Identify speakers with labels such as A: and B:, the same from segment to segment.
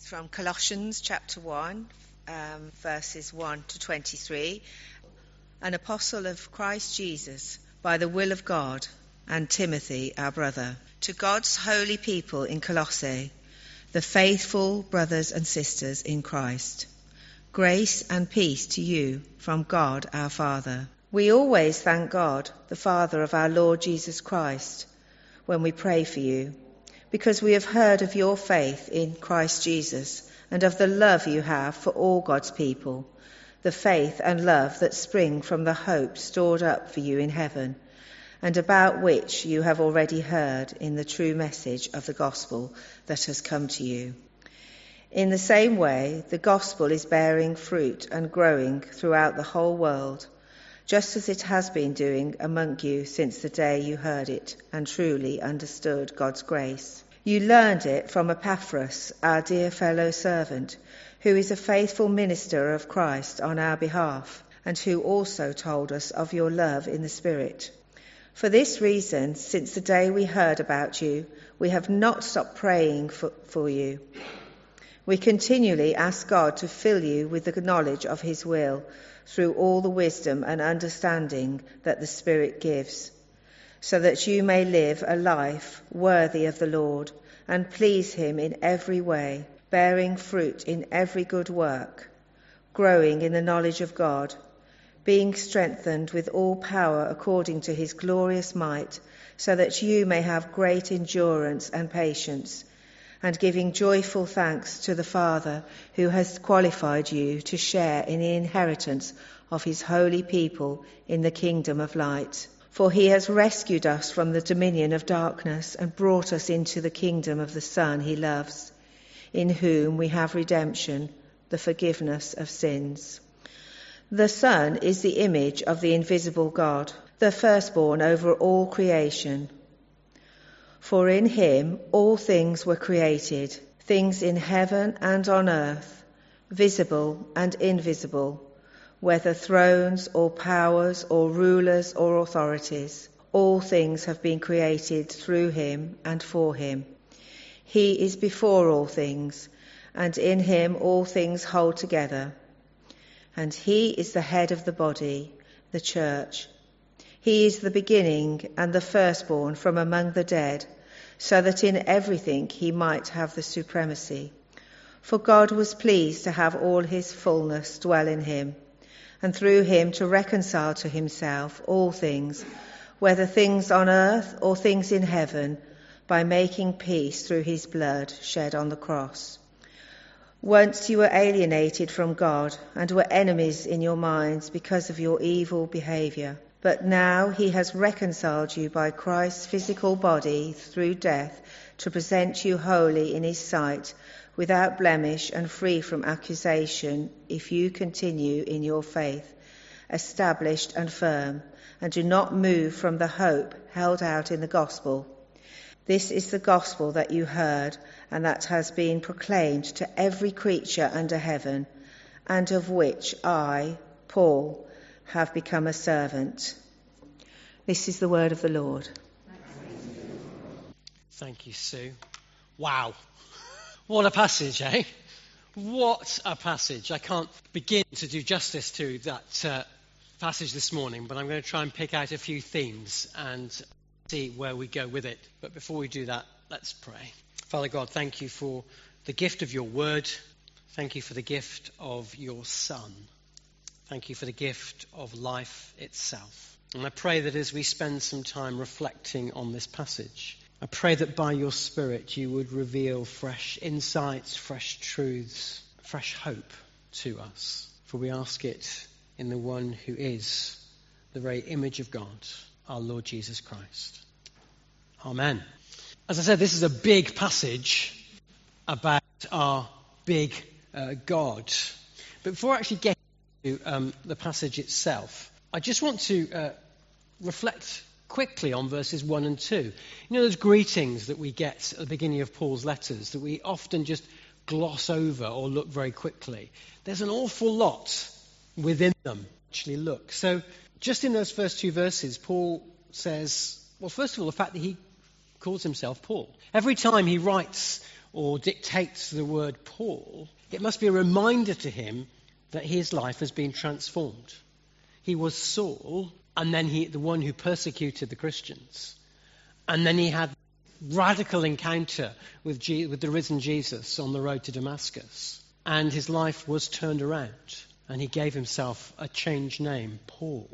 A: From Colossians chapter 1, verses 1 to 23. An apostle of Christ Jesus, by the will of God, and Timothy, our brother, to God's holy people in Colossae, the faithful brothers and sisters in Christ. Grace and peace to you from God our Father. We always thank God, the Father of our Lord Jesus Christ, when we pray for you, because we have heard of your faith in Christ Jesus and of the love you have for all God's people, the faith and love that spring from the hope stored up for you in heaven, and about which you have already heard in the true message of the gospel that has come to you. In the same way, the gospel is bearing fruit and growing throughout the whole world, just as it has been doing among you since the day you heard it and truly understood God's grace. You learned it from Epaphras, our dear fellow servant, who is a faithful minister of Christ on our behalf, and who also told us of your love in the Spirit. For this reason, since the day we heard about you, we have not stopped praying for you. We continually ask God to fill you with the knowledge of his will through all the wisdom and understanding that the Spirit gives, so that you may live a life worthy of the Lord and please him in every way, bearing fruit in every good work, growing in the knowledge of God, being strengthened with all power according to his glorious might, so that you may have great endurance and patience, and giving joyful thanks to the Father who has qualified you to share in the inheritance of his holy people in the kingdom of light. For he has rescued us from the dominion of darkness and brought us into the kingdom of the Son he loves, in whom we have redemption, the forgiveness of sins. The Son is the image of the invisible God, the firstborn over all creation. For in him all things were created, things in heaven and on earth, visible and invisible, whether thrones or powers or rulers or authorities. All things have been created through him and for him. He is before all things, and in him all things hold together. And he is the head of the body, the church. He is the beginning and the firstborn from among the dead, so that in everything he might have the supremacy. For God was pleased to have all his fullness dwell in him, and through him to reconcile to himself all things, whether things on earth or things in heaven, by making peace through his blood shed on the cross. Once you were alienated from God and were enemies in your minds because of your evil behaviour. But now he has reconciled you by Christ's physical body through death to present you holy in his sight, without blemish and free from accusation, if you continue in your faith, established and firm, and do not move from the hope held out in the gospel. This is the gospel that you heard, and that has been proclaimed to every creature under heaven, and of which I, Paul, have become a servant. This is the word of the Lord.
B: Thank you, Sue. Wow. What a passage, eh? What a passage. I can't begin to do justice to that passage this morning, but I'm going to try and pick out a few themes and see where we go with it. But before we do that, let's pray. Father God, thank you for the gift of your word. Thank you for the gift of your Son. Thank you for the gift of life itself. And I pray that as we spend some time reflecting on this passage, I pray that by your Spirit you would reveal fresh insights, fresh truths, fresh hope to us. For we ask it in the one who is the very image of God, our Lord Jesus Christ. Amen. As I said, this is a big passage about our big God. But before I actually get to the passage itself, I just want to reflect quickly on verses 1 and 2. You know those greetings that we get at the beginning of Paul's letters that we often just gloss over or look very quickly? There's an awful lot within them. Actually, look. So just in those first two verses, Paul says, well, first of all, the fact that he calls himself Paul. Every time he writes or dictates the word Paul, it must be a reminder to him that his life has been transformed. He was Saul, and then the one who persecuted the Christians. And then he had radical encounter with the risen Jesus on the road to Damascus. And his life was turned around. And he gave himself a changed name, Paul.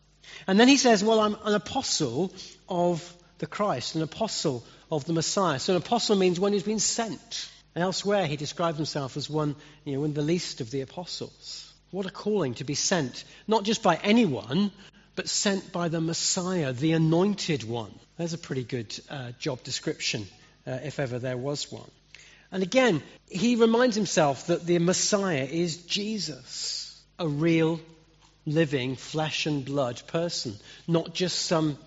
B: And then he says, well, I'm an apostle of the Christ, an apostle of the Messiah. So an apostle means one who's been sent. And elsewhere he describes himself as one of the least of the apostles. What a calling to be sent, not just by anyone, but sent by the Messiah, the anointed one. There's a pretty good job description, if ever there was one. And again, he reminds himself that the Messiah is Jesus, a real, living, flesh and blood person, not just some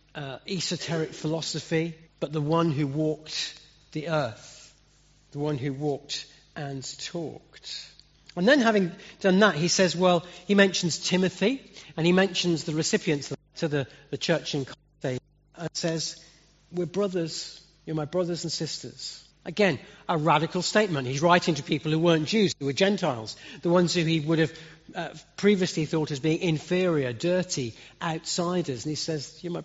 B: esoteric philosophy, but the one who walked the earth, the one who walked and talked. And then having done that, he says, well, he mentions Timothy, and he mentions the recipients to the church in Colossae, and says, we're brothers, you're my brothers and sisters. Again, a radical statement. He's writing to people who weren't Jews, who were Gentiles, the ones who he would have previously thought as being inferior, dirty, outsiders. And he says, you're my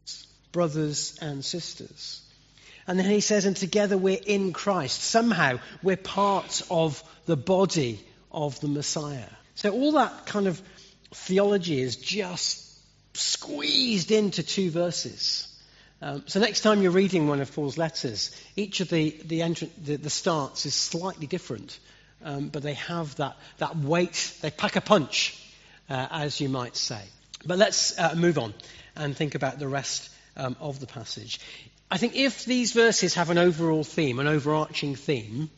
B: brothers and sisters. And then he says, and together we're in Christ. Somehow we're part of the body of the Messiah. So all that kind of theology is just squeezed into 2 verses. So next time you're reading one of Paul's letters, each of the starts is slightly different, but they have that weight. They pack a punch, as you might say. But let's move on and think about the rest of the passage. I think if these verses have an overall theme, an overarching theme,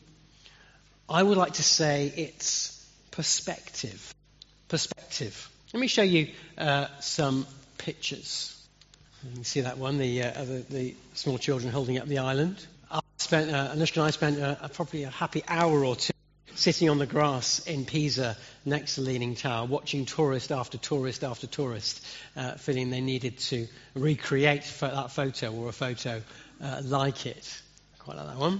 B: I would like to say it's perspective. Perspective. Let me show you some pictures. You can see that one, the small children holding up the island. Anushka and I spent probably a happy hour or two sitting on the grass in Pisa next to the Leaning Tower, watching tourist after tourist after tourist, feeling they needed to recreate that photo or a photo like it. Quite like that one.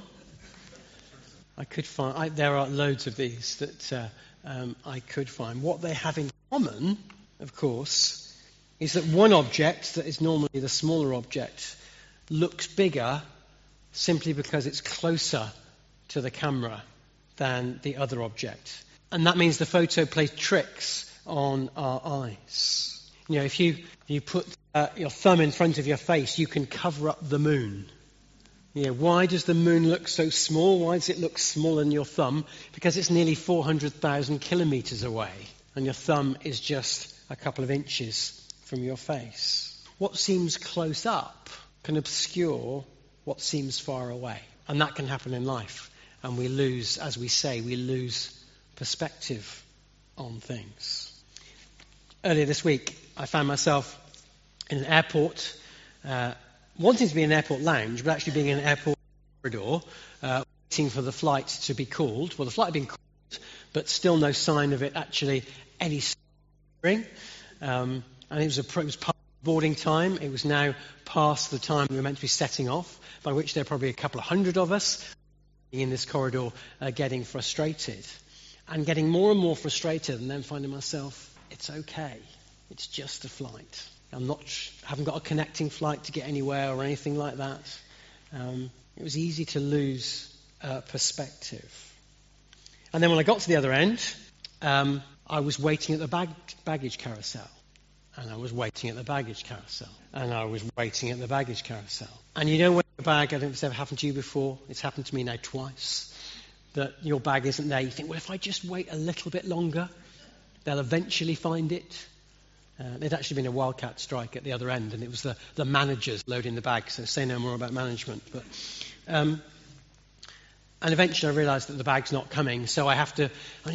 B: I could find, there are loads of these that I could find. What they have in common, of course, is that one object that is normally the smaller object looks bigger simply because it's closer to the camera than the other object. And that means the photo plays tricks on our eyes. You know, if you put your thumb in front of your face, you can cover up the moon. You know, why does the moon look so small? Why does it look smaller than your thumb? Because it's nearly 400,000 kilometers away, and your thumb is just a couple of inches from your face. What seems close up can obscure what seems far away. And that can happen in life. And we lose, as we say, we lose perspective on things. Earlier this week, I found myself in an airport, wanting to be in an airport lounge, but actually being in an airport corridor, waiting for the flight to be called. Well, the flight had been called, but still no sign of it actually any steering. And it was past boarding time. It was now past the time we were meant to be setting off, by which there were probably a couple of hundred of us in this corridor getting frustrated. And getting more and more frustrated, and then finding myself, it's okay. It's just a flight. Haven't got a connecting flight to get anywhere or anything like that. It was easy to lose perspective. And then when I got to the other end, I was waiting at the baggage carousel. And I was waiting at the baggage carousel. And I was waiting at the baggage carousel. And you know when your bag, I don't know if it's ever happened to you before, it's happened to me now twice, that your bag isn't there. You think, well, if I just wait a little bit longer, they'll eventually find it. There'd actually been a wildcat strike at the other end, and it was the managers loading the bag, so say no more about management. But and eventually I realised that the bag's not coming, so I have to...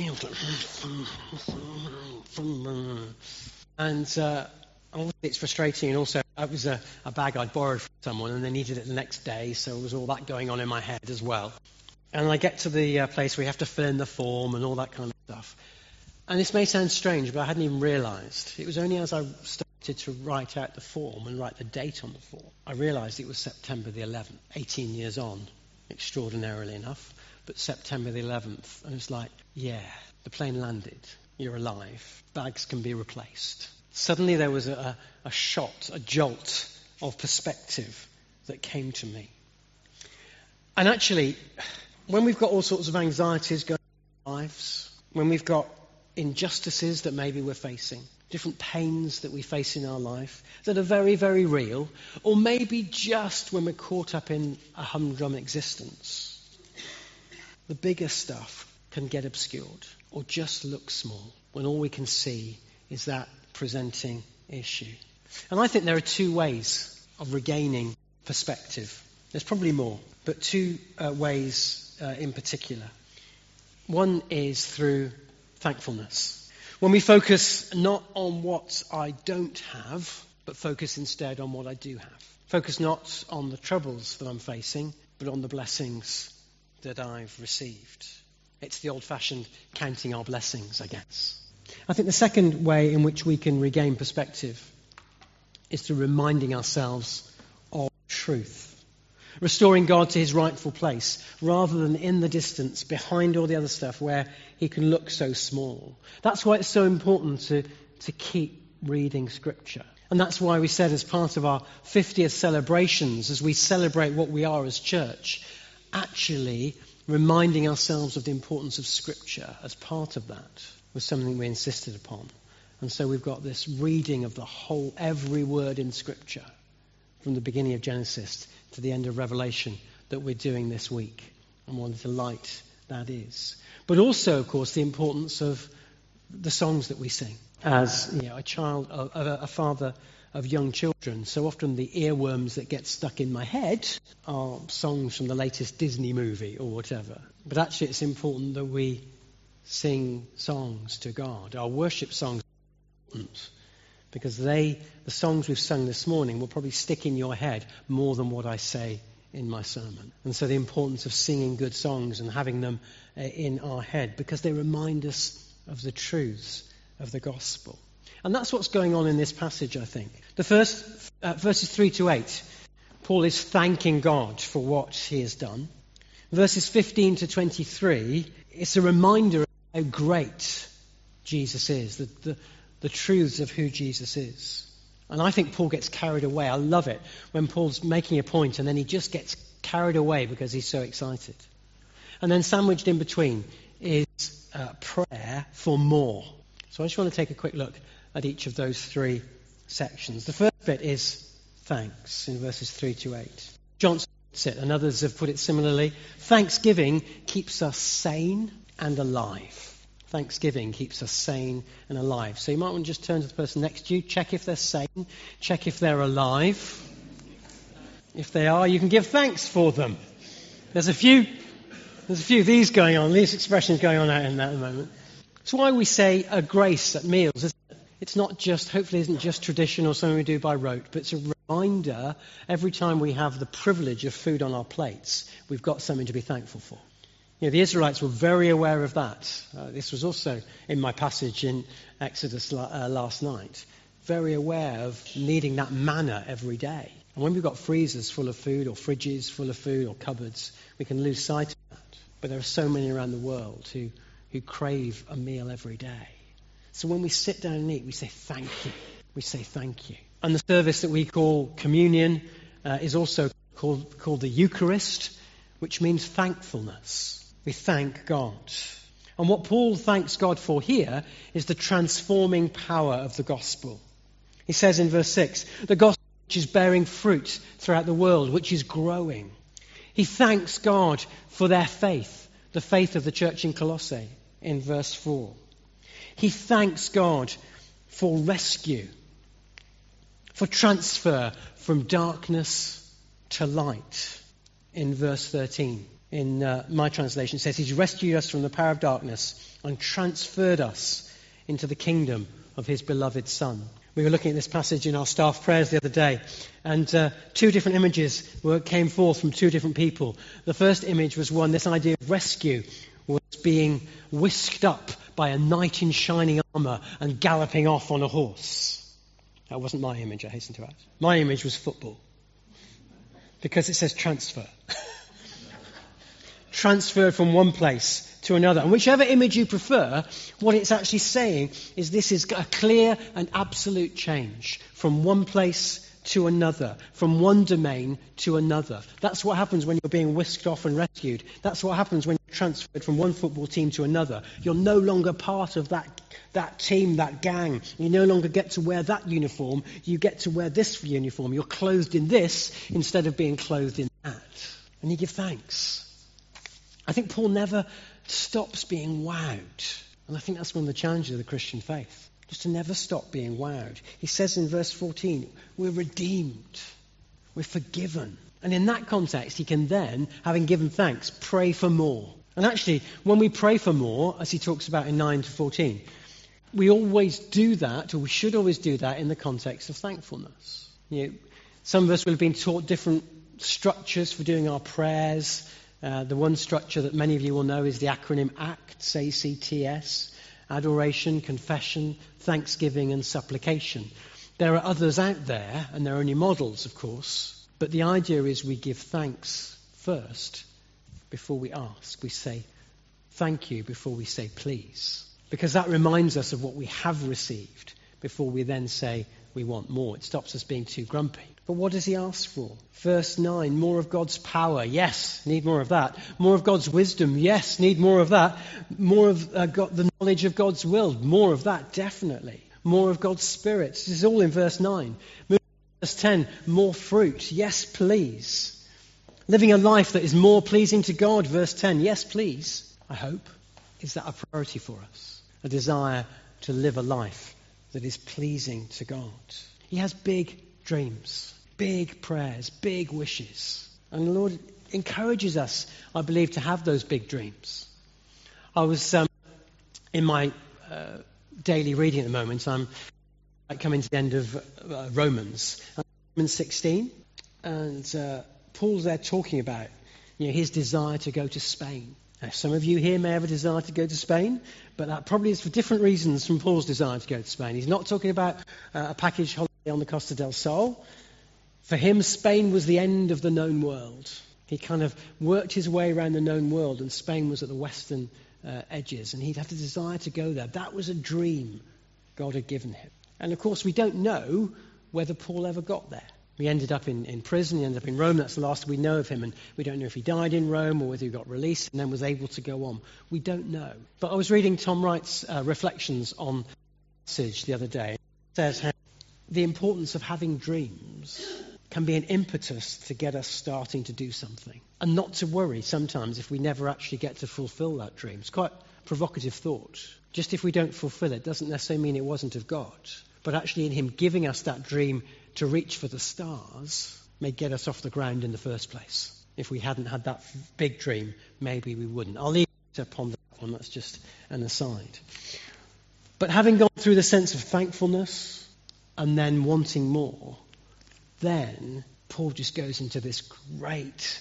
B: And obviously it's frustrating, and also it was a bag I'd borrowed from someone, and they needed it the next day, so there was all that going on in my head as well. And I get to the place where you have to fill in the form and all that kind of stuff. And this may sound strange, but I hadn't even realised. It was only as I started to write out the form and write the date on the form, I realised it was September the 11th, 18 years on extraordinarily enough, but September the 11th, and it's like, yeah, the plane landed, you're alive, bags can be replaced. Suddenly there was a shot, a jolt of perspective that came to me. And actually, when we've got all sorts of anxieties going on in our lives, when we've got injustices that maybe we're facing, different pains that we face in our life that are very, very real, or maybe just when we're caught up in a humdrum existence, the bigger stuff can get obscured or just look small when all we can see is that presenting issue. And I think there are two ways of regaining perspective. There's probably more, but two ways in particular. One is through thankfulness. When we focus not on what I don't have, but focus instead on what I do have. Focus not on the troubles that I'm facing, but on the blessings that I've received. It's the old-fashioned counting our blessings, I guess. I think the second way in which we can regain perspective is through reminding ourselves of truth. Restoring God to his rightful place, rather than in the distance, behind all the other stuff where he can look so small. That's why it's so important to keep reading Scripture. And that's why we said as part of our 50th celebrations, as we celebrate what we are as church, actually reminding ourselves of the importance of Scripture as part of that was something we insisted upon. And so we've got this reading of the whole, every word in Scripture, from the beginning of Genesis to the end of Revelation, that we're doing this week. And what a delight that is. But also, of course, the importance of the songs that we sing. As a father of young children, so often the earworms that get stuck in my head are songs from the latest Disney movie or whatever. But actually it's important that we sing songs to God. Our worship songs are important because the songs we've sung this morning will probably stick in your head more than what I say in my sermon. And so the importance of singing good songs and having them in our head, because they remind us of the truths of the gospel. And that's what's going on in this passage, I think. The first verses 3 to 8, Paul is thanking God for what he has done. Verses 15 to 23, it's a reminder of how great Jesus is, the truths of who Jesus is. And I think Paul gets carried away. I love it when Paul's making a point and then he just gets carried away because he's so excited. And then sandwiched in between is prayer for more. So I just want to take a quick look at each of those three sections. The first bit is thanks in verses 3 to 8. Johnson puts it, and others have put it similarly. Thanksgiving keeps us sane and alive. Thanksgiving keeps us sane and alive. So you might want to just turn to the person next to you, check if they're sane, check if they're alive. If they are, you can give thanks for them. There's a few of these going on, these expressions going on out in that moment. It's why we say a grace at meals, isn't it? It's not just, hopefully isn't just tradition or something we do by rote, but it's a reminder every time we have the privilege of food on our plates, we've got something to be thankful for. You know, the Israelites were very aware of that. This was also in my passage in Exodus last night. Very aware of needing that manna every day. And when we've got freezers full of food or fridges full of food or cupboards, we can lose sight of that. But there are so many around the world who crave a meal every day. So when we sit down and eat, we say thank you. We say thank you. And the service that we call communion is also called the Eucharist, which means thankfulness. We thank God. And what Paul thanks God for here is the transforming power of the gospel. He says in verse 6, the gospel which is bearing fruit throughout the world, which is growing. He thanks God for their faith, the faith of the church in Colossae in verse 4. He thanks God for rescue, for transfer from darkness to light in verse 13. In my translation, it says he's rescued us from the power of darkness and transferred us into the kingdom of his beloved Son. We were looking at this passage in our staff prayers the other day, and two different images came forth from two different people. The first image was one, this idea of rescue was being whisked up by a knight in shining armour and galloping off on a horse. That wasn't my image, I hasten to add. My image was football, because it says transfer. transferred from one place to another. And whichever image you prefer, what it's actually saying is this is a clear and absolute change from one place to another, from one domain to another. That's what happens when you're being whisked off and rescued. That's what happens when you're transferred from one football team to another. You're no longer part of that team, that gang. You no longer get to wear that uniform. You get to wear this uniform. You're clothed in this instead of being clothed in that. And you give thanks. I think Paul never stops being wowed. And I think that's one of the challenges of the Christian faith. Just to never stop being wowed. He says in verse 14, we're redeemed. We're forgiven. And in that context, he can then, having given thanks, pray for more. And actually, when we pray for more, as he talks about in 9 to 14, we always do that, or we should always do that in the context of thankfulness. Some of us will have been taught different structures for doing our prayers. The one structure that many of you will know is the acronym ACTS, A-C-T-S. Adoration, confession, thanksgiving and supplication. There are others out there, and they're only models, of course, but the idea is we give thanks first before we ask. We say thank you before we say please, because that reminds us of what we have received before we then say we want more. It stops us being too grumpy. But what does he ask for? Verse 9, more of God's power. Yes, need more of that. More of God's wisdom. Yes, need more of that. More of the knowledge of God's will. More of that, definitely. More of God's Spirit. This is all in verse 9. Verse 10, more fruit. Yes, please. Living a life that is more pleasing to God. Verse 10, yes, please. I hope. Is that a priority for us? A desire to live a life that is pleasing to God. He has big dreams. Big prayers, big wishes. And the Lord encourages us, I believe, to have those big dreams. I was in my daily reading at the moment. I'm coming to the end of Romans 16. And Paul's there talking about his desire to go to Spain. Now, some of you here may have a desire to go to Spain, but that probably is for different reasons from Paul's desire to go to Spain. He's not talking about a package holiday on the Costa del Sol. For him, Spain was the end of the known world. He kind of worked his way around the known world, and Spain was at the western edges, and he'd had a desire to go there. That was a dream God had given him. And of course, we don't know whether Paul ever got there. He ended up in prison, he ended up in Rome. That's the last we know of him, and we don't know if he died in Rome or whether he got released and then was able to go on. We don't know. But I was reading Tom Wright's reflections on the passage the other day. It says how the importance of having dreams can be an impetus to get us starting to do something. And not to worry sometimes if we never actually get to fulfill that dream. It's quite a provocative thought. Just if we don't fulfill it doesn't necessarily mean it wasn't of God. But actually in him giving us that dream to reach for the stars may get us off the ground in the first place. If we hadn't had that big dream, maybe we wouldn't. I'll leave it to ponder that one. That's just an aside. But having gone through the sense of thankfulness and then wanting more, then Paul just goes into this great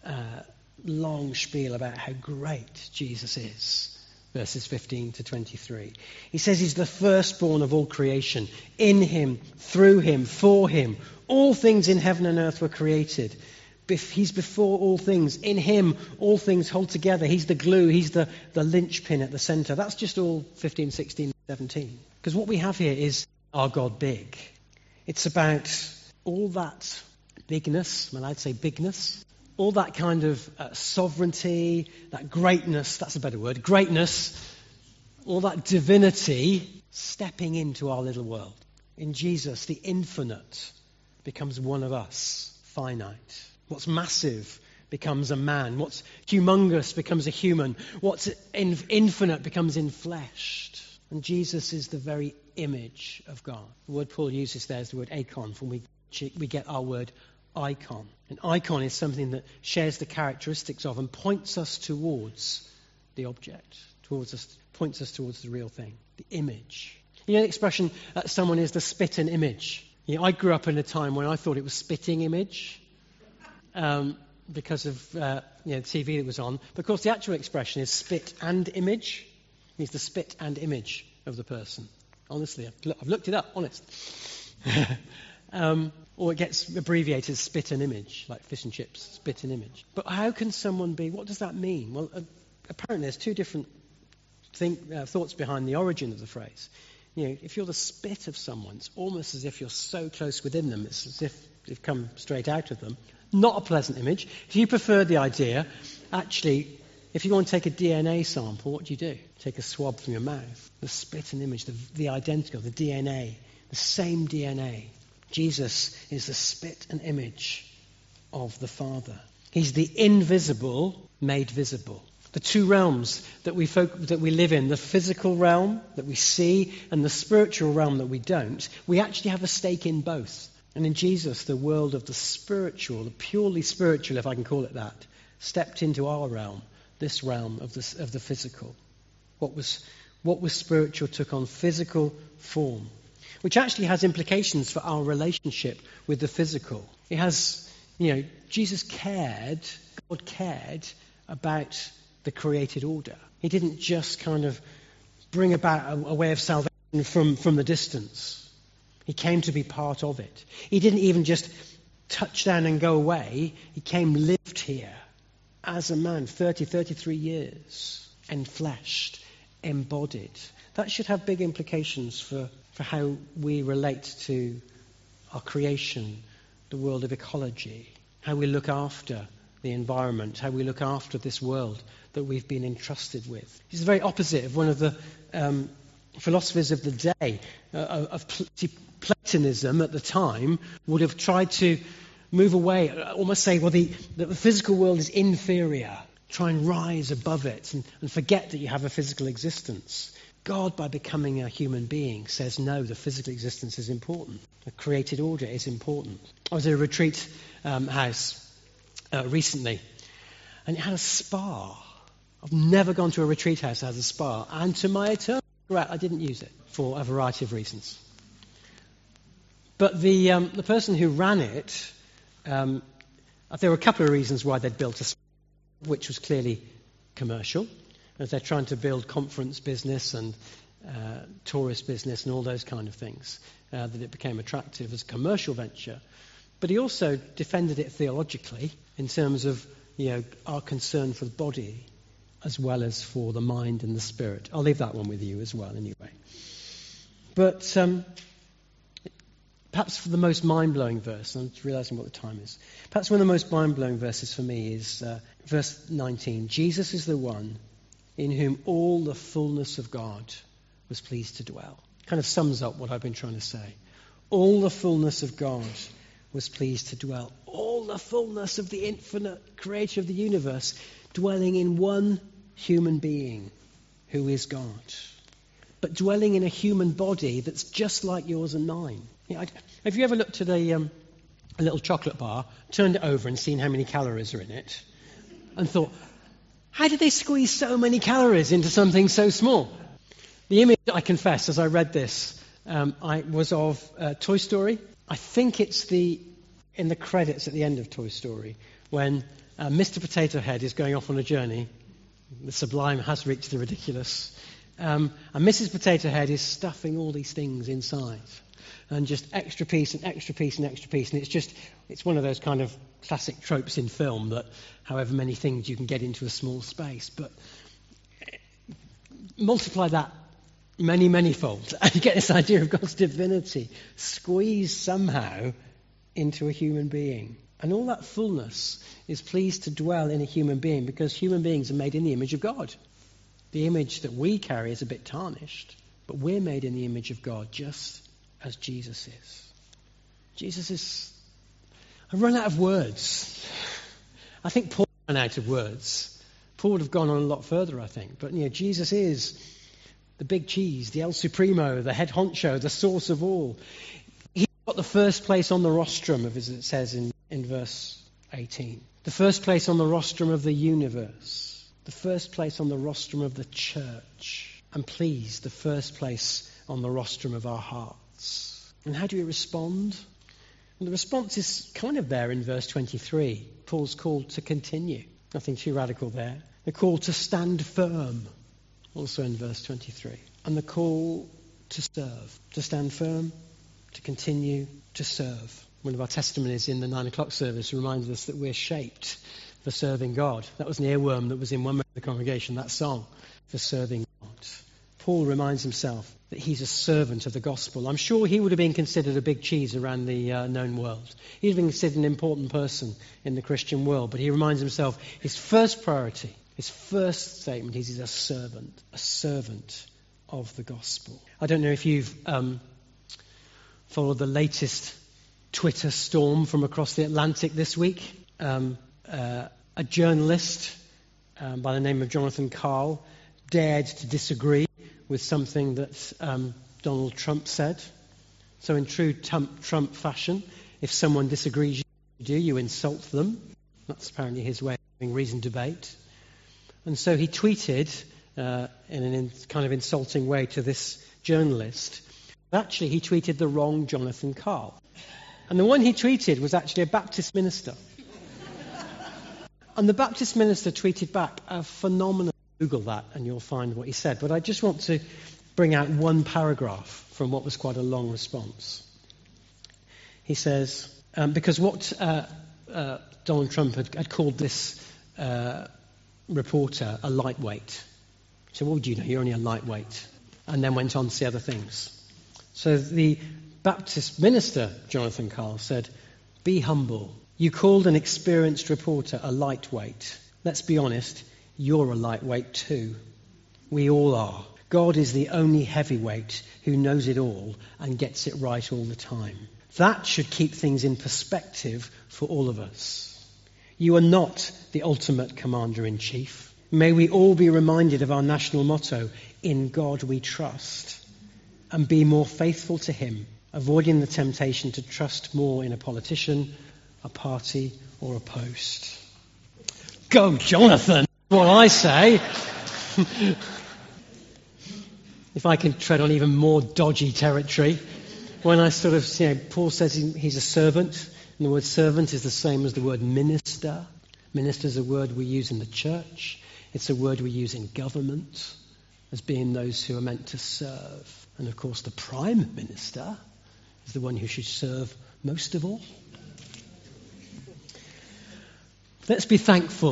B: long spiel about how great Jesus is. Verses 15 to 23. He says he's the firstborn of all creation. In him, through him, for him. All things in heaven and earth were created. He's before all things. In him, all things hold together. He's the glue. He's the linchpin at the center. That's just all 15, 16, 17. Because what we have here is our God big. It's about all that bigness, well, I'd say bigness, all that kind of sovereignty, that greatness, that's a better word, greatness, all that divinity stepping into our little world. In Jesus, the infinite becomes one of us, finite. What's massive becomes a man. What's humongous becomes a human. What's infinite becomes infleshed. And Jesus is the very image of God. The word Paul uses there is the word icon, from which we get our word icon. An icon is something that shares the characteristics of and points us towards the object, points us towards the real thing, the image. You know the expression that someone is the spit and image? I grew up in a time when I thought it was spitting image because of TV that was on. But of course the actual expression is spit and image. It's the spit and image of the person. Honestly, I've looked it up, honest. Or it gets abbreviated as spit and image, like fish and chips, spit and image. But how can someone be, what does that mean? Well, apparently there's two different thoughts behind the origin of the phrase. If you're the spit of someone, it's almost as if you're so close within them, it's as if you've come straight out of them. Not a pleasant image. If you prefer the idea, actually, if you want to take a DNA sample, what do? Take a swab from your mouth. The spit and image, the identical, the DNA, the same DNA. Jesus is the spit and image of the Father. He's the invisible made visible. The two realms that we live in, the physical realm that we see and the spiritual realm that we don't, we actually have a stake in both. And in Jesus, the world of the spiritual, the purely spiritual, if I can call it that, stepped into our realm, this realm of the physical. What was spiritual took on physical form, which actually has implications for our relationship with the physical. It has, Jesus cared, God cared about the created order. He didn't just kind of bring about a way of salvation from the distance. He came to be part of it. He didn't even just touch down and go away. He came, lived here as a man, 33 years, enfleshed, embodied. That should have big implications for how we relate to our creation, the world of ecology, how we look after the environment, how we look after this world that we've been entrusted with. It's the very opposite of one of the philosophers of the day, Platonism at the time, would have tried to move away, almost say, well, the physical world is inferior. Try and rise above it and forget that you have a physical existence. God, by becoming a human being, says, no, the physical existence is important. The created order is important. I was at a retreat house recently, and it had a spa. I've never gone to a retreat house that has a spa, and to my eternal regret, I didn't use it for a variety of reasons. But the person who ran it, there were a couple of reasons why they'd built a spa, which was clearly commercial, as they're trying to build conference business and tourist business and all those kind of things, that it became attractive as a commercial venture. But he also defended it theologically in terms of our concern for the body as well as for the mind and the spirit. I'll leave that one with you as well anyway. But perhaps for the most mind-blowing verse, I'm just realizing what the time is, perhaps one of the most mind-blowing verses for me is verse 19. Jesus is the one in whom all the fullness of God was pleased to dwell. Kind of sums up what I've been trying to say. All the fullness of God was pleased to dwell. All the fullness of the infinite creator of the universe dwelling in one human being who is God. But dwelling in a human body that's just like yours and mine. Have you ever looked at a little chocolate bar, turned it over and seen how many calories are in it, and thought, how did they squeeze so many calories into something so small? The image, I confess, as I read this, was of Toy Story. I think it's in the credits at the end of Toy Story, when Mr. Potato Head is going off on a journey. The sublime has reached the ridiculous. And Mrs. Potato Head is stuffing all these things inside. And just extra piece and extra piece and extra piece. And it's one of those kind of classic tropes in film that however many things you can get into a small space. But multiply that many, many fold. And you get this idea of God's divinity squeezed somehow into a human being. And all that fullness is pleased to dwell in a human being because human beings are made in the image of God. The image that we carry is a bit tarnished, but we're made in the image of God just as Jesus is. Jesus is... I've run out of words. I think Paul ran out of words. Paul would have gone on a lot further, I think. But Jesus is the big cheese, the El Supremo, the head honcho, the source of all. He's got the first place on the rostrum, as it says in verse 18. The first place on the rostrum of the universe. The first place on the rostrum of the church. And please, the first place on the rostrum of our hearts. And how do we respond? Well, the response is kind of there in verse 23. Paul's call to continue. Nothing too radical there. The call to stand firm. Also in verse 23. And the call to serve. To stand firm, to continue, to serve. One of our testimonies in the 9 o'clock service reminds us that we're shaped for serving God. That was an earworm that was in one member of the congregation, that song, for serving God. Paul reminds himself that he's a servant of the gospel. I'm sure he would have been considered a big cheese around the known world. He'd been considered an important person in the Christian world, but he reminds himself his first priority, his first statement is he's a servant of the gospel. I don't know if you've followed the latest Twitter storm from across the Atlantic this week. A journalist by the name of Jonathan Karl dared to disagree with something that Donald Trump said. So in true Trump fashion, if someone disagrees with you insult them. That's apparently his way of having reasoned debate. And so he tweeted in an kind of insulting way to this journalist. Actually, he tweeted the wrong Jonathan Karl. And the one he tweeted was actually a Baptist minister. And the Baptist minister tweeted back a phenomenal. Google that and you'll find what he said. But I just want to bring out one paragraph from what was quite a long response. He says, because what Donald Trump had called this reporter a lightweight. So what would you know? You're only a lightweight. And then went on to say other things. So the Baptist minister, Jonathan Karl, said, be humble. You called an experienced reporter a lightweight. Let's be honest, you're a lightweight too. We all are. God is the only heavyweight who knows it all and gets it right all the time. That should keep things in perspective for all of us. You are not the ultimate commander-in-chief. May we all be reminded of our national motto, in God we trust, and be more faithful to him, avoiding the temptation to trust more in a politician, a party, or a post. Go, Jonathan! What I say. If I can tread on even more dodgy territory, when I sort of, Paul says he's a servant, and the word servant is the same as the word minister. Minister is a word we use in the church. It's a word we use in government as being those who are meant to serve. And of course, the prime minister is the one who should serve most of all. Let's be thankful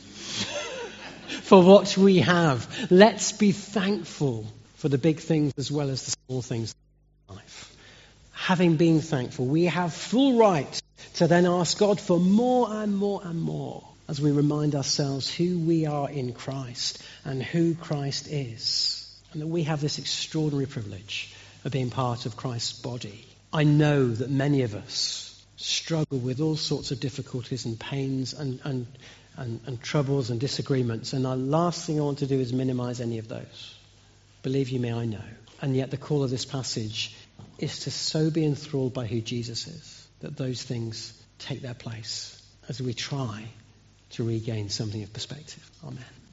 B: for what we have. Let's be thankful for the big things as well as the small things in life. Having been thankful, we have full right to then ask God for more and more and more as we remind ourselves who we are in Christ and who Christ is. And that we have this extraordinary privilege of being part of Christ's body. I know that many of us struggle with all sorts of difficulties and pains and troubles and disagreements. And the last thing I want to do is minimize any of those. Believe you me, I know. And yet the call of this passage is to so be enthralled by who Jesus is that those things take their place as we try to regain something of perspective. Amen.